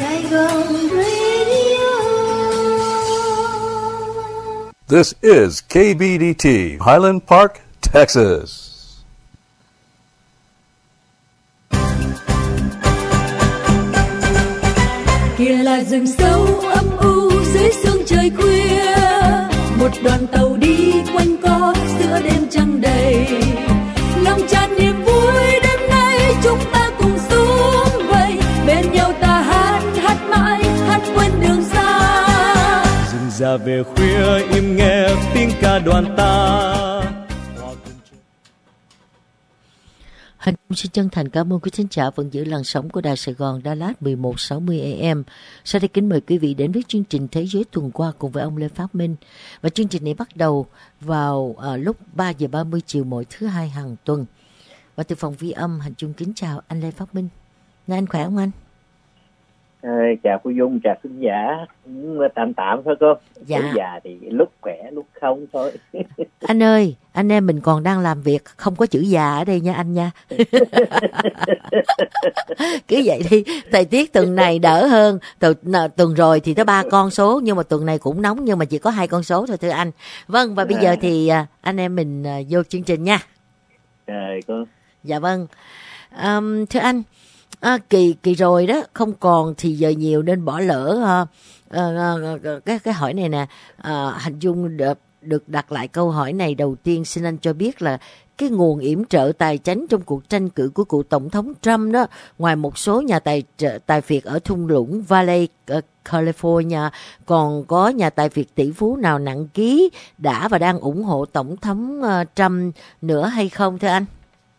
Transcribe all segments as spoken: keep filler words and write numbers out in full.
Sài Gòn Radio. This is K B D T, Highland Park, Texas. Kia là rừng sâu âm u dưới sương trời khuya, một đoàn tàu đi quanh co giữa đêm trăng đầy, lòng tràn niềm vui đêm nay chúng ta cùng xuống vậy, bên nhau ta hát hát mãi hát quên đường xa. Rừng già về khuya im nghe tiếng ca đoàn ta. Hành xin chân thành cảm ơn quý thính giả vẫn giữ làn sóng của Đài Sài Gòn Đà Lạt mười một sáu mươi A M. Sau đây kính mời quý vị đến với chương trình Thế giới tuần qua cùng với ông Lê Phát Minh. Và chương trình này bắt đầu vào uh, lúc ba giờ ba mươi chiều mỗi thứ hai hàng tuần. Và từ phòng ghi âm Hành Trung kính chào anh Lê Phát Minh. Nghe anh khỏe không anh? À, chào cô Dung, chào khán giả. Tạm tạm thôi cô. Dạ. Tuổi già thì lúc khỏe lúc không thôi. Anh ơi, anh em mình còn đang làm việc, không có chữ già ở đây nha anh nha. Cứ vậy đi, thời tiết tuần này đỡ hơn. Tuần, tuần rồi thì tới ba con số, nhưng mà tuần này cũng nóng, nhưng mà chỉ có hai con số thôi thưa anh. Vâng, và bây giờ thì anh em mình vô chương trình nha. Rồi cô. Dạ vâng. Um, thưa anh, À, kỳ kỳ rồi đó, không còn thì giờ nhiều nên bỏ lỡ à, à, à, cái cái hỏi này nè. à, Hành Dung được, được đặt lại câu hỏi này. Đầu tiên xin anh cho biết là cái nguồn yểm trợ tài chánh trong cuộc tranh cử của cựu tổng thống Trump đó, ngoài một số nhà tài trợ, tài phiệt ở thung lũng Valley, California, còn có nhà tài phiệt tỷ phú nào nặng ký đã và đang ủng hộ tổng thống Trump nữa hay không thưa anh?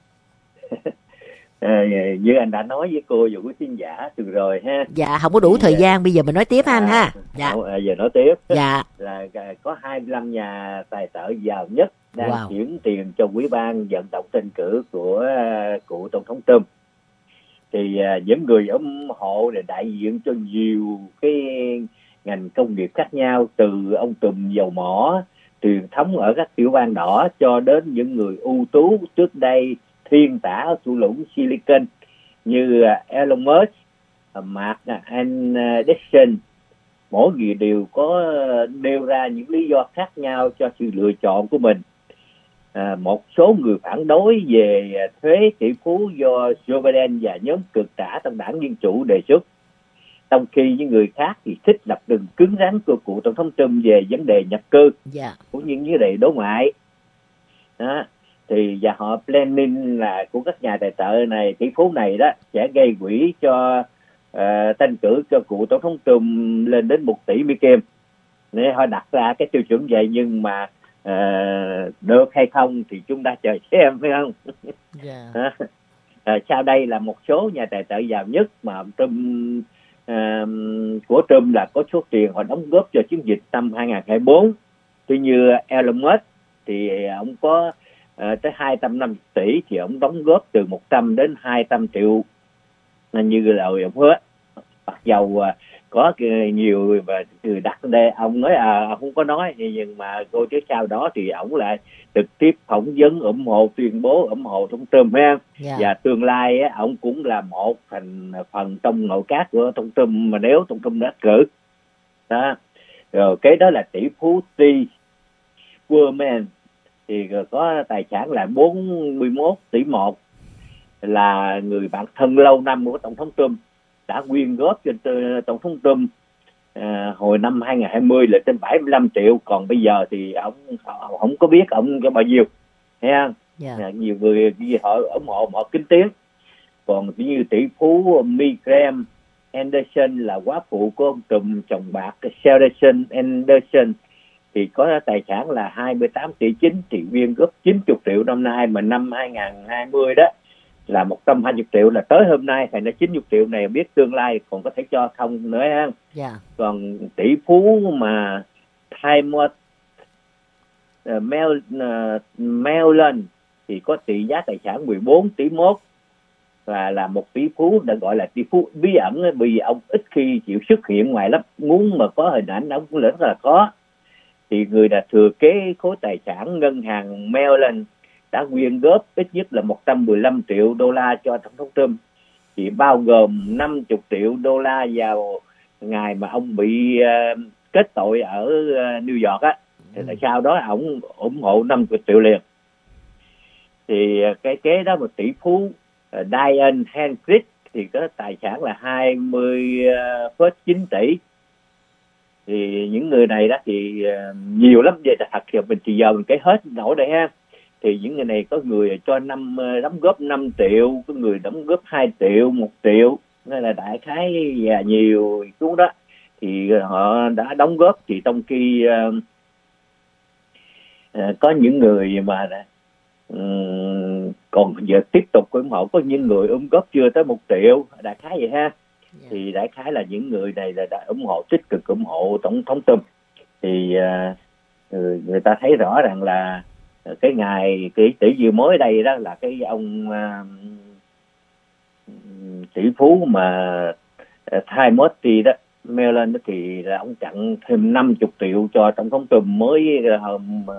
À, như anh đã nói với cô và quý khán giả từ rồi ha. Dạ, không có đủ thì, thời gian, bây giờ mình nói tiếp à, anh ha. Dạ. À, giờ nói tiếp. Dạ. Là có hai mươi lăm nhà tài trợ giàu nhất đang wow. chuyển tiền cho ủy ban vận động tranh cử của uh, của tổng thống Trump. Thì uh, những người ủng hộ để đại diện cho nhiều cái ngành công nghiệp khác nhau, từ ông trùm dầu mỏ truyền thống ở các tiểu bang đỏ cho đến những người ưu tú trước đây thiên tả ở thung lũng Silicon như Elon Musk, Mark Anderson. Mỗi người đều có nêu ra những lý do khác nhau cho sự lựa chọn của mình. À, một số người phản đối về thuế tỷ phú do Joe Biden và nhóm cực trả trong đảng Dân Chủ đề xuất, trong khi những người khác thì thích lập đường cứng rắn của cựu tổng thống Trump về vấn đề nhập cư, yeah. cũng như vấn đề đối ngoại. Đó. Thì và họ planning là của các nhà tài trợ này, tỷ phú này đó sẽ gây quỹ cho uh, tranh cử cho cựu tổng thống Trump lên đến một tỷ Mỹ Kim. Nên họ đặt ra cái tiêu chuẩn vậy, nhưng mà uh, được hay không thì chúng ta chờ xem, phải không? Yeah. uh, sau đây là một số nhà tài trợ giàu nhất mà Trump uh, của Trump là có số tiền họ đóng góp cho chiến dịch năm hai không hai bốn. Tuy như Elon Musk thì ông có À, tới hai trăm năm mươi tỷ, thì ông đóng góp từ một trăm đến hai trăm triệu như lời ông hứa. Mặc dầu à, có nhiều và từ đặt đây ông nói à ông không có nói, nhưng mà cô chứ sau đó thì ông lại trực tiếp phỏng vấn ủng hộ, tuyên bố ủng hộ tổng Trump ha. Yeah. Và tương lai á, ông cũng là một thành phần trong nội các của tổng Trump mà nếu tổng Trump đắc cử. Đó. Rồi cái đó là tỷ phú T. Woolman thì có tài sản là bốn mươi mốt tỷ một, là người bạn thân lâu năm của tổng thống Trump, đã quyên góp cho tổng thống Trump à, hồi năm hai không hai không là trên bảy mươi lăm triệu, còn bây giờ thì ông không có biết ông có bao nhiêu, thấy không? Yeah. À, nhiều người họ ủng hộ họ kín tiếng. Còn như tỷ phú Miriam Anderson là quá phụ của ông Trump chồng bạc Sheldon Anderson, thì có tài sản là hai mươi tám tỷ chín, thì quyên góp chín mươi triệu năm nay, mà năm hai không hai không đó là một trăm hai mươi triệu, là tới hôm nay thành ra chín mươi triệu này biết tương lai còn có thể cho không nữa ha. Yeah. Còn tỷ phú mà Timothy uh, Mel, uh, Mellon thì có tỷ giá tài sản mười bốn tỷ mốt, và là một tỷ phú đã gọi là tỷ phú bí ẩn, vì ông ít khi chịu xuất hiện ngoài lắm, muốn mà có hình ảnh ông cũng rất là có. Thì người đã thừa kế khối tài sản ngân hàng Mellon đã quyên góp ít nhất là một trăm mười lăm triệu đô la cho tổng thống Trump. thì bao gồm năm mươi triệu đô la vào ngày mà ông bị uh, kết tội ở uh, New York á, thì ừ. sau đó ông ủng hộ năm mươi triệu liền. Thì uh, cái kế đó một tỷ phú uh, Diane Hendricks thì có tài sản là hai mươi phẩy chín tỷ. Thì những người này đó thì uh, nhiều lắm, vậy thật sự mình thì giờ mình kể hết nổi đây ha. Thì những người này có người cho năm đóng góp năm triệu, có người đóng góp hai triệu, một triệu, nên là đại khái và nhiều xuống đó thì họ đã đóng góp. Thì trong khi uh, uh, có những người mà um, còn giờ tiếp tục ủng hộ, có những người ủng góp chưa tới một triệu, đại khái vậy ha. Yeah. Thì đại khái là những người này là đã ủng hộ, tích cực ủng hộ tổng thống Trump. Thì uh, người ta thấy rõ rằng là cái ngày cái tỷ dư mới đây đó là cái ông uh, tỷ phú mà uh, Timothy đó, Mellon đó, thì là ông tặng thêm năm mươi triệu cho tổng thống Trump mới hôm uh,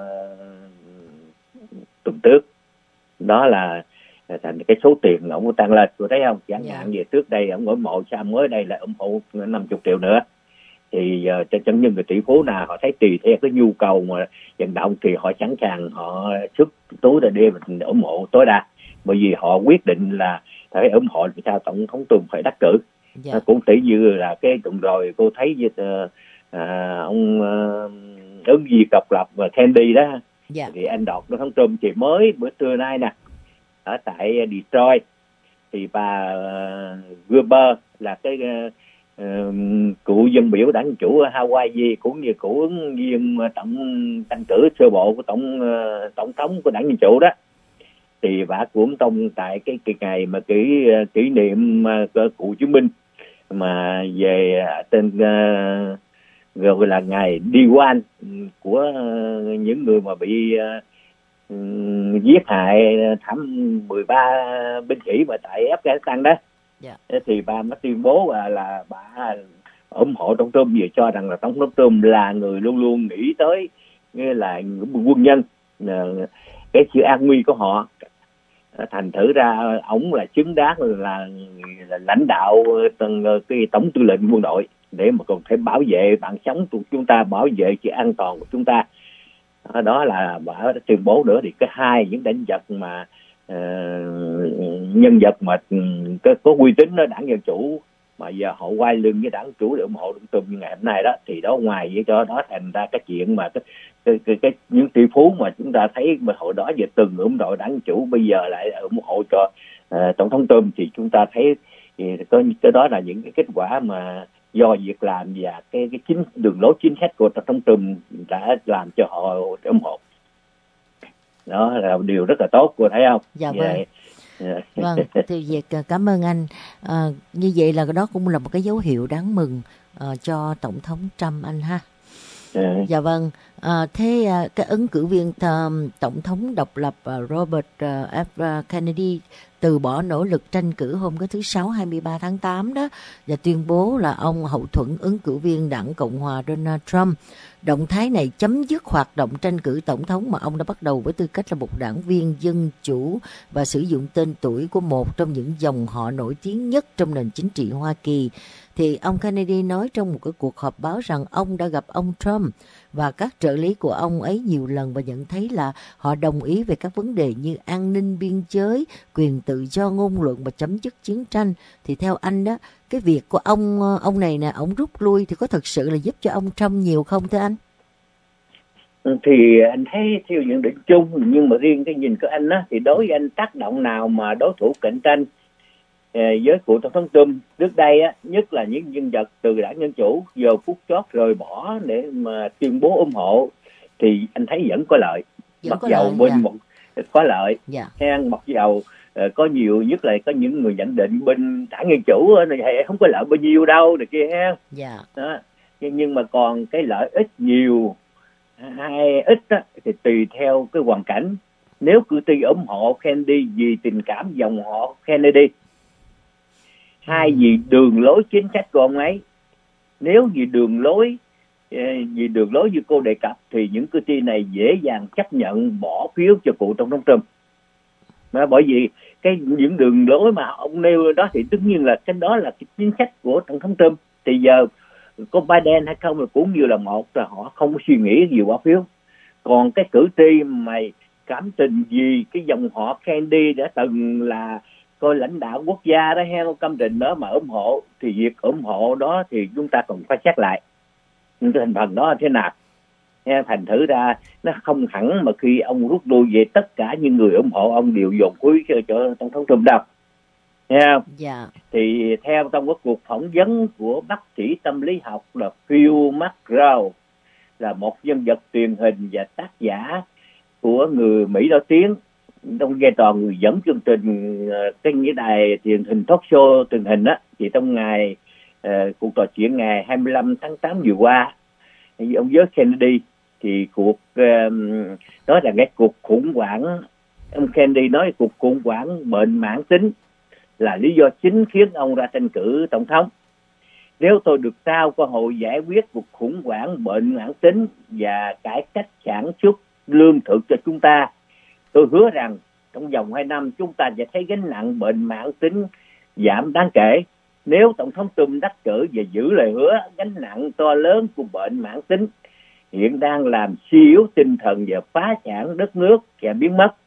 tuần trước. Đó là thành cái số tiền ông tăng lên, tôi thấy không? Chẳng hạn yeah. về trước đây ông ủng hộ, sao mới đây là ủng hộ năm mươi triệu nữa. Thì uh, cho những người tỷ phú nào họ thấy tùy theo cái nhu cầu mà vận động thì họ sẵn sàng họ xuất túi ra đi mình ủng hộ tối đa, bởi vì họ quyết định là phải ủng hộ sao tổng thống Trump phải đắc cử. Yeah. Cũng tỷ như là cái tuần rồi cô thấy uh, uh, ông uh, ứng viên độc lập và Kennedy đó. Yeah. Thì anh đọc tổng thống Trump thì mới bữa trưa nay nè ở tại Detroit thì bà uh, Gruber là cái uh, Uh, cựu dân biểu đảng Dân Chủ ở Hawaii cũng như cựu ứng viên tổng tranh cử sơ bộ của tổng uh, tổng thống của đảng Dân Chủ đó, thì bà cũng tông tại cái, cái ngày mà kỷ kỷ niệm uh, cựu chiến binh mà về uh, tên uh, gọi là ngày đi quan của uh, những người mà bị uh, um, giết hại thảm mười ba binh sĩ mà tại Afghanistan đó. Yeah. Thì bà mới tuyên bố là, là bà ủng hộ tổng thống, vì cho rằng là tổng thống Trump là người luôn luôn nghĩ tới như là quân nhân, cái sự an nguy của họ, thành thử ra ổng là xứng đáng là, là lãnh đạo cái tổng tư lệnh quân đội để mà còn phải bảo vệ mạng sống của chúng ta, bảo vệ sự an toàn của chúng ta. Đó là bà đã tuyên bố nữa. Thì cái hai những đánh vật mà Uh, nhân vật mà có, có uy tín ở đảng Dân Chủ mà giờ họ quay lưng với đảng Chủ để ủng hộ Trump như ngày hôm nay đó, thì đó ngoài với cho đó thành ra cái chuyện mà cái, cái, cái, cái những tỷ phú mà chúng ta thấy mà hồi đó giờ từng ủng hộ đảng Dân Chủ bây giờ lại ủng hộ cho uh, tổng thống Trump, thì chúng ta thấy thì có cái đó là những cái kết quả mà do việc làm và cái cái chính đường lối chính sách của tổng thống Trump đã làm cho họ ủng hộ. Đó là điều rất là tốt, cô thấy không? Dạ vâng. Yeah. Vâng, thì việc cảm ơn anh. À, như vậy là đó cũng là một cái dấu hiệu đáng mừng uh, cho tổng thống Trump anh ha. Yeah. Dạ vâng. À, thế uh, cái ứng cử viên uh, tổng thống độc lập uh, Robert uh, F. Kennedy từ bỏ nỗ lực tranh cử hôm cái thứ Sáu hai mươi ba tháng tám đó và tuyên bố là ông hậu thuẫn ứng cử viên đảng Cộng hòa Donald Trump. Động thái này chấm dứt hoạt động tranh cử tổng thống mà ông đã bắt đầu với tư cách là một đảng viên Dân Chủ và sử dụng tên tuổi của một trong những dòng họ nổi tiếng nhất trong nền chính trị Hoa Kỳ. Thì ông Kennedy nói trong một cái cuộc họp báo rằng ông đã gặp ông Trump và các trợ lý của ông ấy nhiều lần và nhận thấy là họ đồng ý về các vấn đề như an ninh biên giới, quyền tự do ngôn luận và chấm dứt chiến tranh. Thì theo anh đó, cái việc của ông ông này nè, ông rút lui thì có thực sự là giúp cho ông Trump nhiều không thưa anh? Thì anh thấy theo nhận định chung, nhưng mà riêng cái nhìn của anh á, thì đối với anh tác động nào mà đối thủ cạnh tranh với cựu tổng thống Trump trước đây á, nhất là những nhân vật từ đảng Dân Chủ giờ phút chót rời bỏ để mà tuyên bố ủng hộ, thì anh thấy vẫn có lợi. Vẫn mặc có dầu lợi, bên dạ. một có lợi, dạ. mặc dầu uh, có nhiều, nhất là có những người nhận định bên đảng Dân Chủ này không có lợi bao nhiêu đâu này kia ha. Dạ. Đó. Nhưng mà còn cái lợi ích nhiều hay ít á, thì tùy theo cái hoàn cảnh. Nếu cử tri ủng hộ Kennedy vì tình cảm dòng họ Kennedy, hay vì đường lối chính sách của ông ấy, nếu vì đường lối vì đường lối như cô đề cập, thì những cử tri này dễ dàng chấp nhận bỏ phiếu cho cựu tổng thống Trump. Mà bởi vì cái những đường lối mà ông nêu đó thì tất nhiên là cái đó là cái chính sách của tổng thống Trump. Thì giờ có Biden hay không là cũng như là một, là họ không có suy nghĩ gì bỏ phiếu. Còn cái cử tri mày cảm tình gì cái dòng họ Kennedy đã từng là coi lãnh đạo quốc gia đó ha, công trình đó mà ủng hộ, thì việc ủng hộ đó thì chúng ta còn phải xét lại những thành phần đó thế nào. Thành thử ra nó không hẳn mà khi ông rút lui về tất cả những người ủng hộ ông đều dồn quý cho, cho tổng thống Trump đâu. Nghe dạ. Thì theo trong cái cuộc phỏng vấn của bác sĩ tâm lý học là Phil McGraw, là một nhân vật truyền hình và tác giả của người Mỹ nổi tiếng trong vai trò người dẫn chương trình trên những đài truyền hình talk show truyền hình á, thì trong ngày uh, cuộc trò chuyện ngày hai mươi lăm tháng tám vừa qua, ông với Kennedy thì cuộc uh, đó là cái cuộc khủng hoảng, ông Kennedy nói cuộc khủng hoảng bệnh mãn tính là lý do chính khiến ông ra tranh cử tổng thống. Nếu tôi được trao cơ hội giải quyết cuộc khủng hoảng bệnh mãn tính và cải cách sản xuất lương thực cho chúng ta, tôi hứa rằng trong vòng hai năm chúng ta sẽ thấy gánh nặng bệnh mãn tính giảm đáng kể. Nếu tổng thống Trump đắc cử và giữ lời hứa, gánh nặng to lớn của bệnh mãn tính hiện đang làm suy yếu tinh thần và phá sản đất nước sẽ biến mất.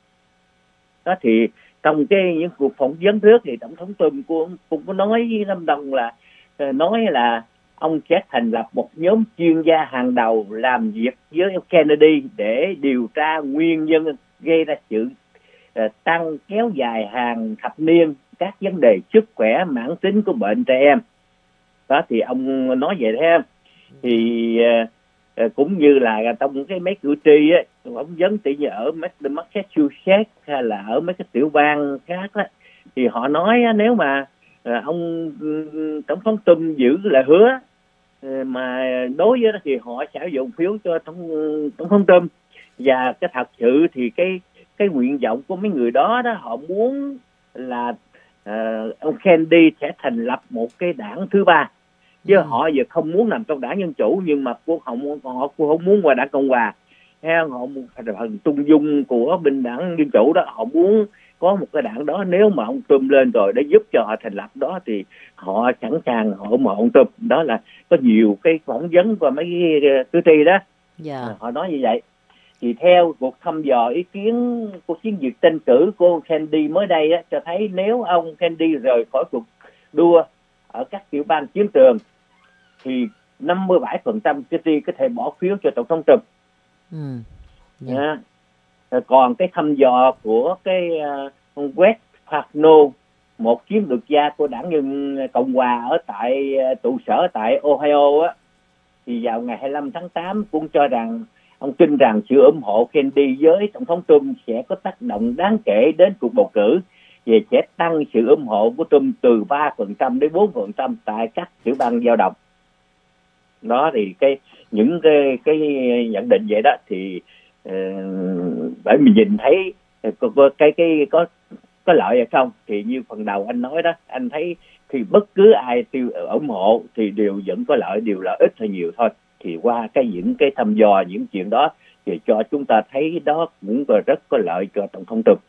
Đó thì trong cái những cuộc phỏng vấn trước thì tổng thống Trump cũng, cũng có nói với Lâm Đồng là nói là ông sẽ thành lập một nhóm chuyên gia hàng đầu làm việc với Kennedy để điều tra nguyên nhân gây ra sự uh, tăng kéo dài hàng thập niên các vấn đề sức khỏe mãn tính của bệnh trẻ em. Đó thì ông nói vậy đó. Thì uh, cũng như là trong cái mấy cử tri á, phỏng vấn tỷ như ở Massachusetts hay là ở mấy cái tiểu bang khác á, thì họ nói á, nếu mà uh, ông uh, tổng thống Trump giữ lời hứa uh, mà đối với đó thì họ sẽ dùng phiếu cho tổng tổng thống Trump. Và cái thật sự thì cái cái nguyện vọng của mấy người đó đó, họ muốn là uh, ông Kennedy sẽ thành lập một cái đảng thứ ba, chứ ừ. họ giờ không muốn nằm trong đảng Dân Chủ, nhưng mà cô không họ cô không muốn qua đảng Cộng Hòa. Theo họ phần trung dung của bên đảng Dân Chủ đó, họ muốn có một cái đảng đó. Nếu mà ông Trump lên rồi để giúp cho họ thành lập đó thì họ sẵn sàng họ ủng hộ ông Trump. Đó là có nhiều cái phỏng vấn và mấy cái cử tri đó, yeah. họ nói như vậy. Thì theo cuộc thăm dò ý kiến của chiến dịch tranh cử của Kennedy mới đây á, cho thấy nếu ông Kennedy rời khỏi cuộc đua ở các tiểu bang chiến trường thì năm mươi bảy phần trăm cử tri có thể bỏ phiếu cho tổng thống Trump. Ừ. Yeah. À, còn cái thăm dò của cái uh, West Parno, một chiến lược gia của đảng Nhân Cộng Hòa ở tại uh, trụ sở tại Ohio á, thì vào ngày hai mươi lăm tháng tám cũng cho rằng ông tin rằng sự ủng hộ Kennedy với tổng thống Trump sẽ có tác động đáng kể đến cuộc bầu cử và sẽ tăng sự ủng hộ của Trump từ ba phần trăm đến bốn phần trăm tại các tiểu bang giao động. Đó thì cái những cái cái nhận định vậy đó thì uh, bởi mình nhìn thấy có, có cái cái có có lợi hay không, thì như phần đầu anh nói đó, anh thấy thì bất cứ ai tiêu ủng hộ thì đều vẫn có lợi, đều là ít hay nhiều thôi. Thì qua cái những cái thăm dò những chuyện đó thì cho chúng ta thấy đó cũng rất có lợi cho tổng thống Trump.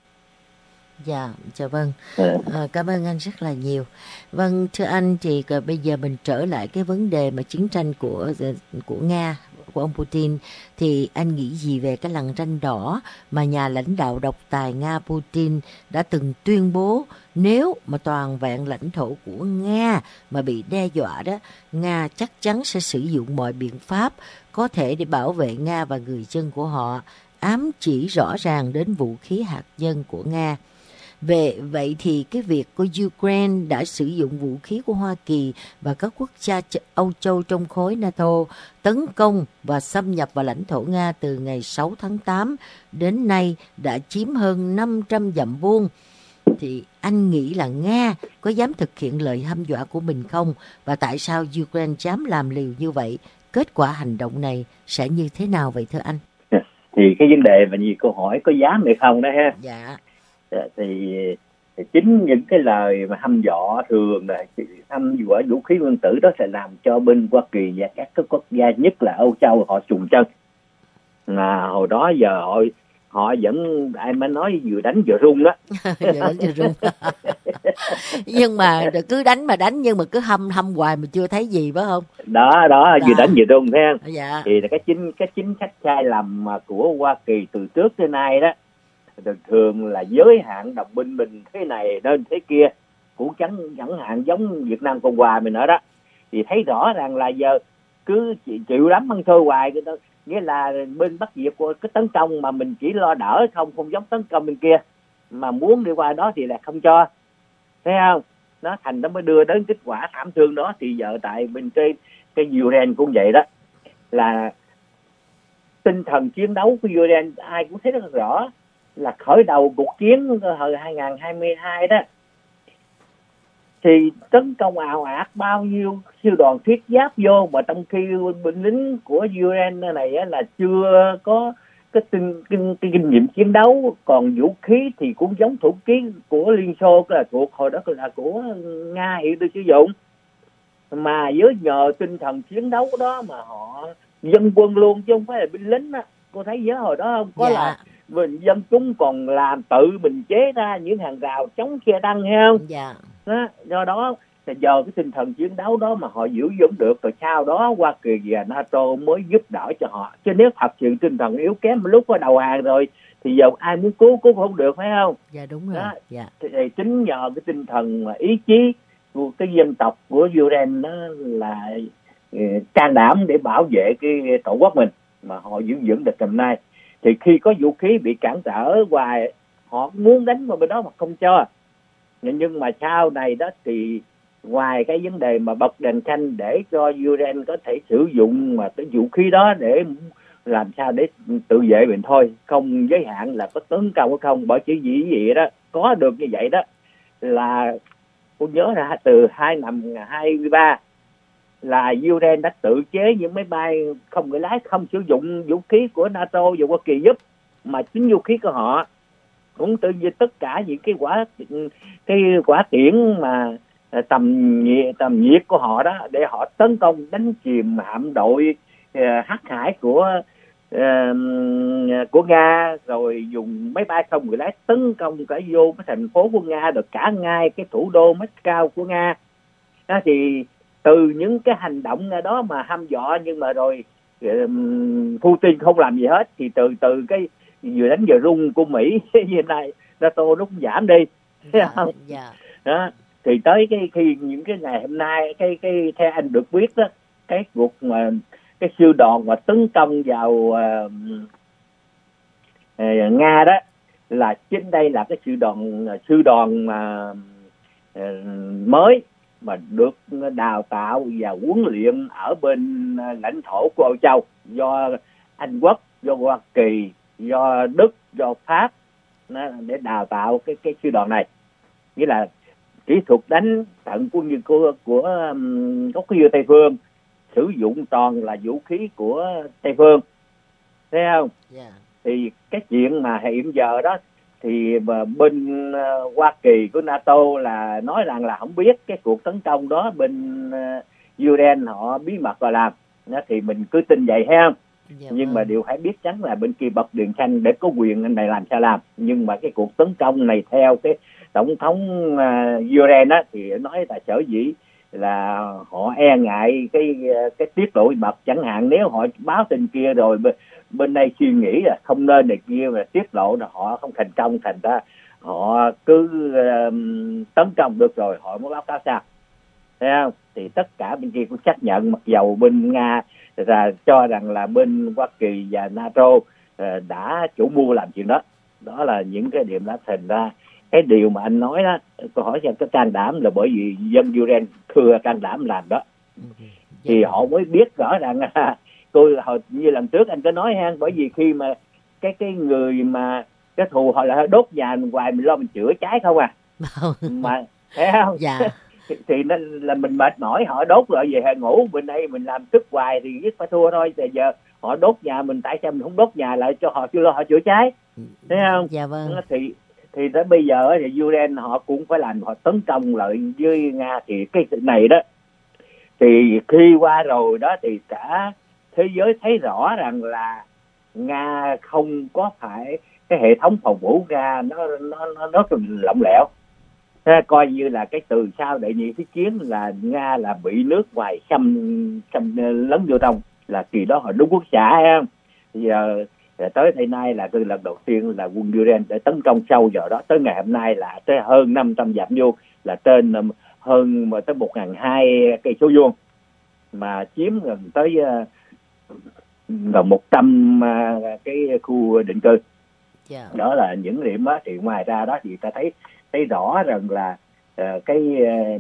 Dạ, chào vâng. À, cảm ơn anh rất là nhiều. Vâng, thưa anh, thì bây giờ mình trở lại cái vấn đề mà chiến tranh của của Nga, của ông Putin, thì anh nghĩ gì về cái lằn ranh đỏ mà nhà lãnh đạo độc tài Nga Putin đã từng tuyên bố nếu mà toàn vẹn lãnh thổ của Nga mà bị đe dọa đó, Nga chắc chắn sẽ sử dụng mọi biện pháp có thể để bảo vệ Nga và người dân của họ, ám chỉ rõ ràng đến vũ khí hạt nhân của Nga. Về vậy thì cái việc của Ukraine đã sử dụng vũ khí của Hoa Kỳ và các quốc gia Âu Châu trong khối NATO tấn công và xâm nhập vào lãnh thổ Nga từ ngày sáu tháng tám đến nay đã chiếm hơn năm trăm dặm vuông. Thì anh nghĩ là Nga có dám thực hiện lời hăm dọa của mình không? Và tại sao Ukraine dám làm liều như vậy? Kết quả hành động này sẽ như thế nào vậy thưa anh? Thì cái vấn đề và nhiều câu hỏi có dám hay không đó ha. Dạ. Thì, thì chính những cái lời mà hăm dọa thường là hăm dọa vũ khí nguyên tử đó sẽ làm cho bên Hoa Kỳ và các cái quốc gia nhất là Âu Châu họ trùng chân. Mà hồi đó giờ họ họ vẫn ai mới nói vừa đánh vừa run đó. Vừa đánh vừa run. Nhưng mà cứ đánh mà đánh nhưng mà cứ hâm hâm hoài mà chưa thấy gì phải không? Đó đó, vừa đánh vừa run thấy không? Dạ. Thì cái chính cái chính sách sai lầm mà của Hoa Kỳ từ trước tới nay đó, thường thường là giới hạn đồng binh mình thế này nên thế kia, cũng chẳng chẳng hạn giống Việt Nam Cộng Hòa mình nữa đó. Thì thấy rõ ràng là giờ cứ chịu lắm ăn thơ hoài, cái đó nghĩa là bên Bắc Việt của cái tấn công mà mình chỉ lo đỡ không, không giống tấn công bên kia, mà muốn đi qua đó thì là không cho, thấy không? Nó thành nó mới đưa đến kết quả thảm thương đó. Thì giờ tại bên cái cái Ukraine cũng vậy đó, là tinh thần chiến đấu của Ukraine ai cũng thấy rất rõ, là khởi đầu cuộc chiến hồi hai không hai hai đó thì tấn công ào ạt bao nhiêu siêu đoàn thiết giáp vô, mà trong khi binh lính của Ukraine này á, là chưa có cái kinh, kinh, cái kinh nghiệm chiến đấu, còn vũ khí thì cũng giống vũ khí của Liên Xô, là cuộc hồi đó là của Nga hiện được sử dụng, mà với nhờ tinh thần chiến đấu đó mà họ dân quân luôn chứ không phải là binh lính á. Cô thấy nhớ hồi đó không có? Dạ. Là mình dân chúng còn làm tự mình chế ra những hàng rào chống xe tăng, hay không? Dạ. Đó, do đó là giờ cái tinh thần chiến đấu đó mà họ giữ vững được, rồi sau đó Hoa Kỳ và NATO mới giúp đỡ cho họ. Chứ nếu thật sự tinh thần yếu kém một lúc có đầu hàng rồi thì giờ ai muốn cứu cứu không được, phải không? Dạ đúng rồi. Đó. Dạ. Thì, thì chính nhờ cái tinh thần ý chí của cái dân tộc của Ukraine đó là can đảm để bảo vệ cái tổ quốc mình mà họ giữ vững được tầm nay. Thì khi có vũ khí bị cản trở hoài, họ muốn đánh vào bên đó mà không cho. Nhưng mà sau này đó thì ngoài cái vấn đề mà bật đèn xanh để cho Ukraine có thể sử dụng mà cái vũ khí đó để làm sao để tự vệ mình thôi, không giới hạn là có tấn công hay không. Bởi chỉ vì gì đó có được như vậy đó là tôi nhớ ra từ hai năm hai ba là Ukraine đã tự chế những máy bay không người lái, không sử dụng vũ khí của NATO và Hoa Kỳ giúp, mà chính vũ khí của họ cũng tự nhiên tất cả những cái quả cái quả tiễn mà tầm nhiệt tầm nhiệt của họ đó để họ tấn công đánh chìm hạm đội uh, hắc hải của uh, của Nga, rồi dùng máy bay không người lái tấn công cả vô cái thành phố của Nga, được cả ngay cái thủ đô Moscow của Nga đó. Thì từ những cái hành động đó mà hăm dọa, nhưng mà rồi um, Putin không làm gì hết, thì từ từ cái vừa đánh vừa rung của Mỹ như này NATO nó cũng giảm đi, thấy Dạ. không? Dạ. Đó thì tới cái khi những cái ngày hôm nay cái cái theo anh được biết đó, cái cuộc mà cái siêu đoàn mà tấn công vào uh, uh, Nga đó là chính đây là cái siêu đoàn siêu đoàn mà uh, mới mà được đào tạo và huấn luyện ở bên uh, lãnh thổ của Âu Châu, do Anh Quốc, do Hoa Kỳ, do Đức, do Pháp để đào tạo cái cái siêu đoàn này. Nghĩa là kỹ thuật đánh trận của như của của um, gốc của Tây phương, sử dụng toàn là vũ khí của Tây phương, thấy không? Yeah. Thì cái chuyện mà hiện giờ đó thì bên uh, Hoa Kỳ của NATO là nói rằng là không biết cái cuộc tấn công đó bên uh, Ukraine họ bí mật vào làm, đó, thì mình cứ tin vậy, hay không? Dạ, nhưng vâng. mà điều phải biết chắn là bên kia bật đèn xanh để có quyền anh này làm sao làm. Nhưng mà cái cuộc tấn công này theo cái tổng thống uh, Ukraine á, thì nói là sở dĩ là họ e ngại cái cái tiết lộ mật, chẳng hạn nếu họ báo tin kia rồi bên, bên đây suy nghĩ là không nên này kia mà tiết lộ là họ không thành công, thành ra họ cứ uh, tấn công được rồi họ mới báo cáo sao, thấy không? Thì tất cả bên kia cũng xác nhận, mặc dầu bên Nga là cho rằng là bên Hoa Kỳ và NATO uh, đã chủ mưu làm chuyện đó. Đó là những cái điểm đã thành ra cái điều mà anh nói đó, câu hỏi xem có can đảm là bởi vì dân Ukraine thừa can đảm làm đó, thì họ mới biết rõ ràng là tôi hồi như lần trước anh có nói ha, bởi vì khi mà cái cái người mà cái thù họ là đốt nhà mình hoài, mình lo mình chữa cháy không à mà thấy không? Dạ. thì, thì nó là mình mệt mỏi, họ đốt rồi về hè ngủ, bên đây mình làm tức hoài thì biết phải thua thôi. Thì giờ họ đốt nhà mình, tại sao mình không đốt nhà lại cho họ, chưa lo họ chữa cháy, thấy không? Dạ vâng. Thì thì tới bây giờ thì Ukraine họ cũng phải làm, họ tấn công lại với Nga. Thì cái này đó thì khi qua rồi đó thì cả thế giới thấy rõ rằng là Nga không có phải cái hệ thống phòng thủ Nga nó nó nó nó lỏng lẻo. Thế coi như là cái từ sau đệ nhị thế chiến là Nga là bị nước ngoài xâm xâm lấn vô trong, là kỳ đó họ đúng quốc xã em. Bây giờ tới ngày nay là cái lần đầu tiên là quân Ukraine để tấn công sâu vào đó, tới ngày hôm nay là tới hơn năm trăm dặm vuông, là trên hơn mà tới một ngàn hai cây số vuông, mà chiếm gần tới gần một trăm cái khu định cư. Yeah. Đó là những điểm đó. Thì ngoài ra đó thì ta thấy thấy rõ rằng là uh, cái uh,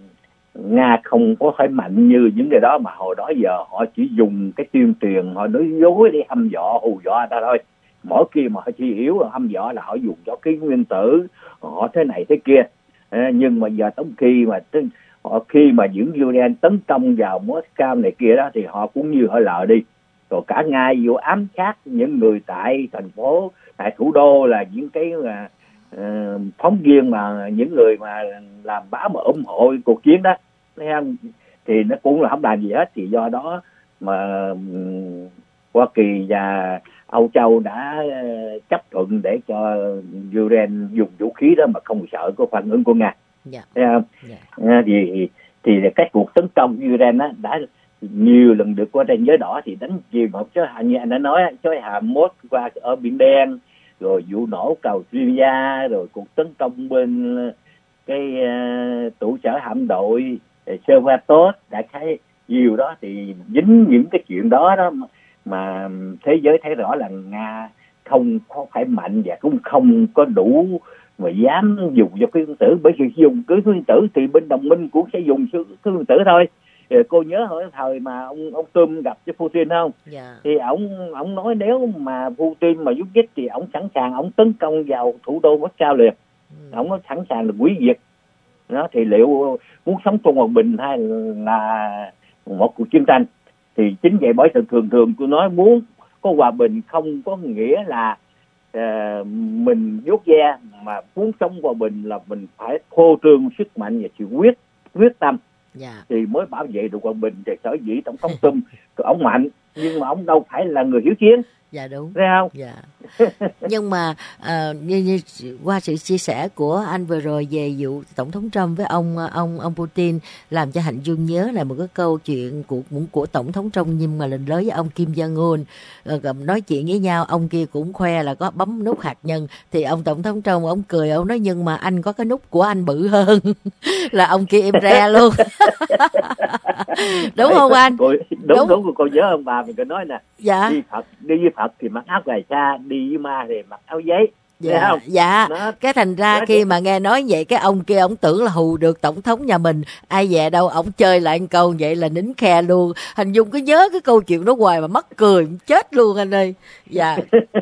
Nga không có phải mạnh như những cái đó, mà hồi đó giờ họ chỉ dùng cái tuyên truyền, họ nói dối để hăm dọa hù dọa ta thôi. Mỗi khi mà họ chỉ yếu hăm dọa là họ dùng cho cái nguyên tử, họ thế này thế kia. À, nhưng mà giờ tống khi mà họ khi mà những Ukraine tấn công vào Moscow này kia đó thì họ cũng như họ lờ đi. Rồi cả Nga vô ám sát những người tại thành phố, tại thủ đô, là những cái mà uh, phóng viên mà những người mà làm báo mà ủng hộ cuộc chiến đó, thấy không? Thì nó cũng là không làm gì hết. Thì do đó mà um, Hoa Kỳ và Âu Châu đã uh, chấp thuận để cho Ukraine dùng vũ khí đó mà không sợ có phản ứng của Nga. Yeah. Thấy không? Yeah. Uh, thì thì cái cuộc tấn công Ukraine đó đã nhiều lần được qua ranh giới đỏ, thì đánh chìm một số như anh đã nói, số hạm Moskva ở Biển Đen, rồi vụ nổ cầu Syria, rồi cuộc tấn công bên cái uh, trụ sở hạm đội Sevatos, đã thấy nhiều đó. Thì dính những cái chuyện đó đó mà, mà thế giới thấy rõ là Nga không có phải mạnh và cũng không có đủ mà dám dùng cho cái nguyên tử, bởi vì dùng cái nguyên tử thì bên đồng minh cũng sẽ dùng cái nguyên tử thôi. Cô nhớ hồi thời mà ông ông Trump gặp với Putin không? Yeah. Thì ông ông nói nếu mà Putin mà giúp ích thì ông sẵn sàng ông tấn công vào thủ đô Moscow liền. Mm. Ông có sẵn sàng là hủy diệt. Đó thì liệu muốn sống trong hòa bình hay là một cuộc chiến tranh? Thì chính vậy bởi thường thường tôi nói muốn có hòa bình không có nghĩa là uh, mình vuốt ve, mà muốn sống hòa bình là mình phải phô trương sức mạnh và sự quyết quyết tâm. Yeah. Thì mới bảo vệ được hòa bình. Thì sở dĩ tổng thống Trump ông mạnh, nhưng mà ông đâu phải là người hiếu chiến. Dạ đúng. Thấy không? Dạ. Nhưng mà uh, như, như qua sự chia sẻ của anh vừa rồi về vụ tổng thống Trump với ông ông ông Putin, làm cho Hạnh Dung nhớ là một cái câu chuyện của của tổng thống Trump nhưng mà lên lớn với ông Kim Jong Un. Uh, nói chuyện với nhau, ông kia cũng khoe là có bấm nút hạt nhân, thì ông tổng thống Trump ông cười, ông nói nhưng mà anh có cái nút của anh bự hơn. Là ông kia im re luôn. Đúng không anh? Đúng đúng, đúng. Cô nhớ ông bà mình có nói nè. Dạ. Đi Phật đi với Phật thì mặc áo gài xa, đi với ma thì mặc áo giấy. Dạ, không? dạ. Nó, cái thành ra khi mà nghe nói vậy, cái ông kia ông tưởng là hù được tổng thống nhà mình, ai về đâu ông chơi lại một câu vậy là nín khe luôn. Hình Dung cứ nhớ cái câu chuyện đó hoài mà mắc cười chết luôn anh ơi. Dạ.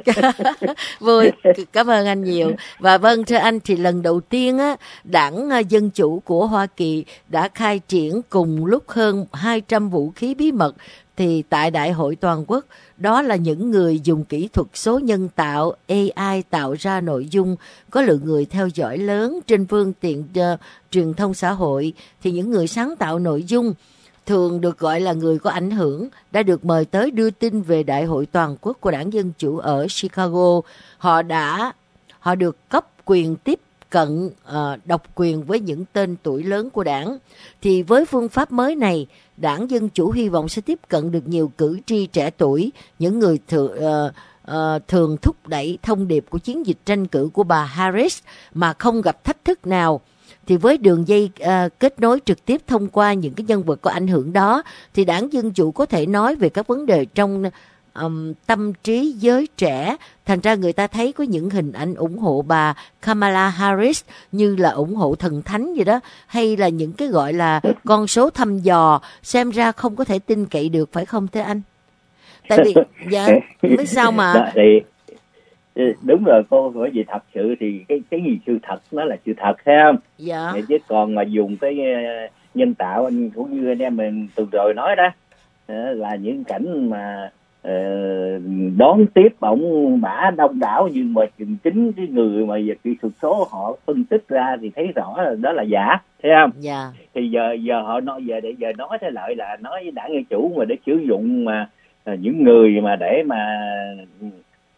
Vui, cảm ơn anh nhiều. Và vâng thưa anh, thì lần đầu tiên á, Đảng Dân Chủ của Hoa Kỳ đã khai triển cùng lúc hơn hai trăm vũ khí bí mật thì tại Đại hội Toàn quốc. Đó là những người dùng kỹ thuật số nhân tạo A I tạo ra nội dung có lượng người theo dõi lớn trên phương tiện uh, truyền thông xã hội. Thì những người sáng tạo nội dung thường được gọi là người có ảnh hưởng đã được mời tới đưa tin về Đại hội Toàn quốc của Đảng Dân Chủ ở Chicago. Họ đã họ được cấp quyền tiếp cận uh, độc quyền với những tên tuổi lớn của đảng. Thì với phương pháp mới này, Đảng Dân Chủ hy vọng sẽ tiếp cận được nhiều cử tri trẻ tuổi, những người thường, uh, uh, thường thúc đẩy thông điệp của chiến dịch tranh cử của bà Harris mà không gặp thách thức nào. Thì với đường dây uh, kết nối trực tiếp thông qua những cái nhân vật có ảnh hưởng đó, thì Đảng Dân Chủ có thể nói về các vấn đề trong um, tâm trí giới trẻ. Thành ra người ta thấy có những hình ảnh ủng hộ bà Kamala Harris như là ủng hộ thần thánh vậy đó, hay là những cái gọi là con số thăm dò xem ra không có thể tin cậy được, phải không thưa anh? Tại vì dạ biết sao mà đó, thì đúng rồi cô, bởi vì thật sự thì cái cái gì sự thật nó là sự thật, thấy không? Dạ. Chứ còn mà dùng cái nhân tạo, anh cũng như anh em mình từ rồi nói đó, là những cảnh mà uh, đón tiếp ổng bả đông đảo, nhưng mà chính cái người mà về kỹ thuật số họ phân tích ra thì thấy rõ là đó là giả, thấy không? Dạ. Thì giờ giờ họ nói giờ để giờ nói thế lợi là nói với Đảng Dân Chủ mà để sử dụng mà uh, những người mà để mà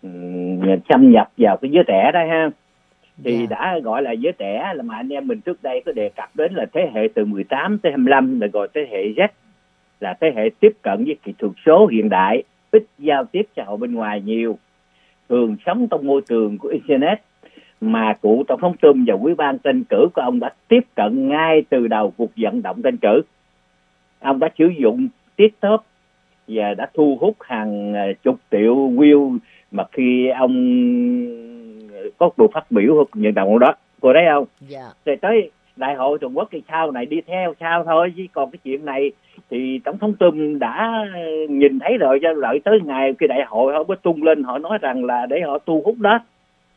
xâm nhập vào cái giới trẻ đó ha. Thì Yeah. đã gọi là giới trẻ là mà anh em mình trước đây có đề cập đến là thế hệ từ mười tám tới hai mươi lăm, là gọi thế hệ Z, là thế hệ tiếp cận với kỹ thuật số hiện đại, ít giao tiếp xã hội bên ngoài nhiều, thường sống trong môi trường của Internet, mà cụ Tổng thống Trump và quý ban tranh cử của ông đã tiếp cận ngay từ đầu cuộc vận động tranh cử. Ông đã sử dụng TikTok và đã thu hút hàng chục triệu view mà khi ông có buổi phát biểu nhận động đó, cô thấy không? Yeah. Rồi tới đại hội toàn quốc thì sau này đi theo sau thôi, chứ còn cái chuyện này thì Tổng thống Trump đã nhìn thấy rồi, cho lợi tới ngày cái đại hội họ mới tung lên, họ nói rằng là để họ thu hút đó.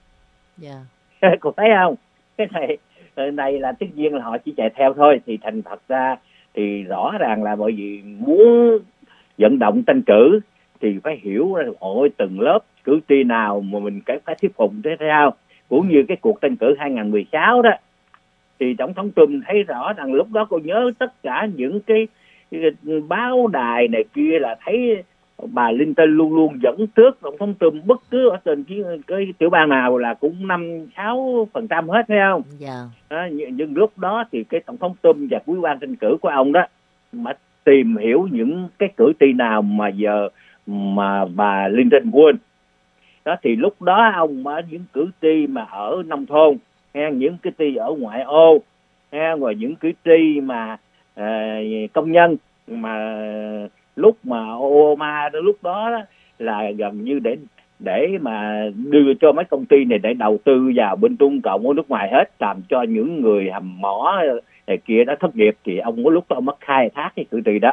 Yeah. Cô thấy không? Cái này này là tất nhiên là họ chỉ chạy theo thôi. Thì thành thật ra thì rõ ràng là bởi vì muốn vận động tranh cử thì phải hiểu ra ôi từng lớp cử tri nào mà mình phải thuyết phục thế sao. Cũng như cái cuộc tranh cử hai không một sáu đó, thì Tổng thống Trump thấy rõ rằng lúc đó cô nhớ tất cả những cái, cái báo đài này kia là thấy bà Clinton luôn luôn dẫn trước Tổng thống Trump, bất cứ ở trên cái, cái tiểu bang nào là cũng năm sáu phần trăm hết, thấy không? Yeah. Đó, nhưng, nhưng lúc đó thì cái Tổng thống Trump và quý ban tranh cử của ông đó mà tìm hiểu những cái cử tri nào mà giờ mà bà Clinton quên đó, thì lúc đó ông ở những cử tri mà ở nông thôn, hay những cử tri ở ngoại ô, hay rồi những cử tri mà à, công nhân mà lúc mà Obama lúc đó, đó là gần như để để mà đưa cho mấy công ty này để đầu tư vào bên Trung Cộng ở nước ngoài hết, làm cho những người hầm mỏ này kia đó thất nghiệp, thì ông có lúc đó ông mất khai thác cái cử tri đó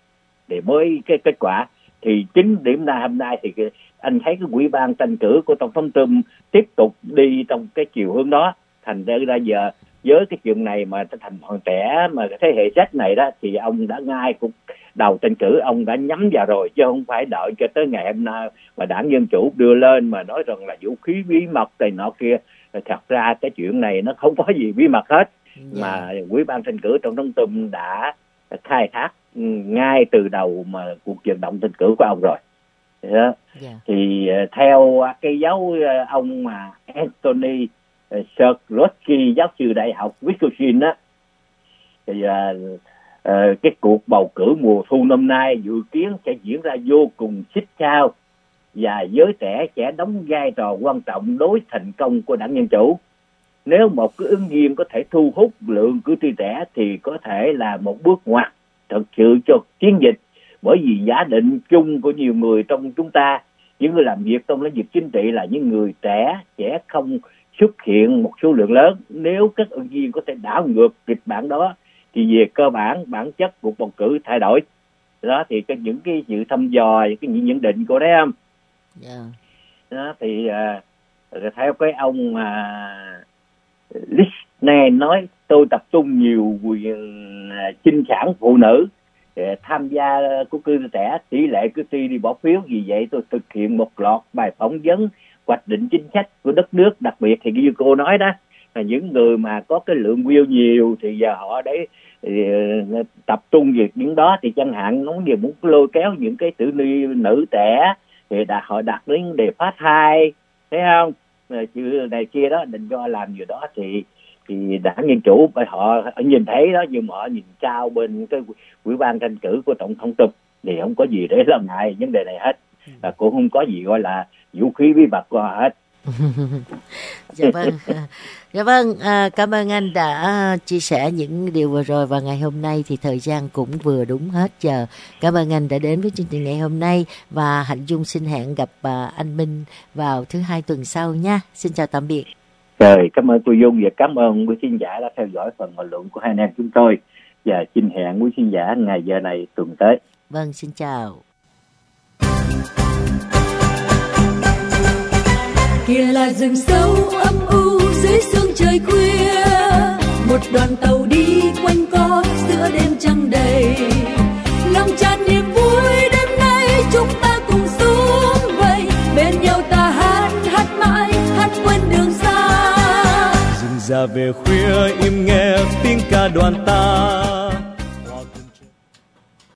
để mới cái kết quả. Thì chính điểm này hôm nay thì anh thấy cái ủy ban tranh cử của Tổng thống Trump tiếp tục đi trong cái chiều hướng đó. Thành ra giờ với cái chuyện này mà thành phần trẻ mà cái thế hệ Z này đó, thì ông đã ngay cũng đầu tranh cử ông đã nhắm vào rồi, chứ không phải đợi cho tới ngày hôm nay mà đảng Dân Chủ đưa lên mà nói rằng là vũ khí bí mật này nọ kia. Thật ra cái chuyện này nó không có gì bí mật hết. Yeah. Mà ủy ban tranh cử Tổng thống Trump đã khai thác ngay từ đầu mà cuộc vận động tranh cử của ông rồi. Đó. Yeah. Thì theo cái dấu ông mà Anthony Skrosky, giáo sư đại học Wisconsin á, thì uh, uh, cái cuộc bầu cử mùa thu năm nay dự kiến sẽ diễn ra vô cùng xích sao, và giới trẻ sẽ đóng vai trò quan trọng đối thành công của đảng Dân Chủ. Nếu một cái ứng viên có thể thu hút lượng cử tri trẻ thì có thể là một bước ngoặt thật sự cho chiến dịch, bởi vì giả định chung của nhiều người trong chúng ta, những người làm việc trong lĩnh vực chính trị là những người trẻ sẽ không xuất hiện một số lượng lớn. Nếu các ứng viên có thể đảo ngược kịch bản đó thì về cơ bản bản chất cuộc bầu cử thay đổi. Đó thì cái những cái sự thăm dò, những cái nhận định của đấy không? Yeah. Đó thì uh, theo cái ông uh, Lisney nói, tôi tập trung nhiều quyền uh, sinh sản phụ nữ để tham gia của cử tri trẻ, tỷ lệ cử tri đi bỏ phiếu, vì vậy tôi thực hiện một loạt bài phỏng vấn hoạch định chính sách của đất nước. Đặc biệt thì như cô nói đó, là những người mà có cái lượng view nhiều thì giờ họ để uh, tập trung việc những đó, thì chẳng hạn nói về muốn lôi kéo những cái tử ni nữ trẻ thì đã, họ đặt đến đề phá thai, thấy không, chứ này kia đó, định cho làm gì đó thì thì đảng Dân Chủ họ, họ nhìn thấy đó, nhưng mà họ nhìn trao bên cái ủy ban tranh cử của Tổng thống Trump thì không có gì để lo ngại vấn đề này hết, và cũng không có gì gọi là vũ khí bí mật của họ hết. Dạ vâng, dạ vâng, à, cảm ơn anh đã chia sẻ những điều vừa rồi, và ngày hôm nay thì thời gian cũng vừa đúng hết giờ. Cảm ơn anh đã đến với chương trình ngày hôm nay, và Hạnh Dung xin hẹn gặp à, anh Minh vào thứ hai tuần sau nha. Xin chào tạm biệt. Rồi, cảm ơn cô Dung và cảm ơn quý khán giả đã theo dõi phần hội luận của hai anh em chúng tôi, và xin hẹn quý khán giả ngày giờ này tuần tới. Vâng, xin chào. Kia là rừng sâu âm u dưới sương trời khuya, một đoàn tàu đi quanh co giữa đêm trăng đầy, lòng tràn niềm vui đêm nay chúng ta cùng sum vầy, bên nhau ta hát hát mãi hát quên đường xa. Rừng già về khuya im nghe tiếng ca đoàn ta,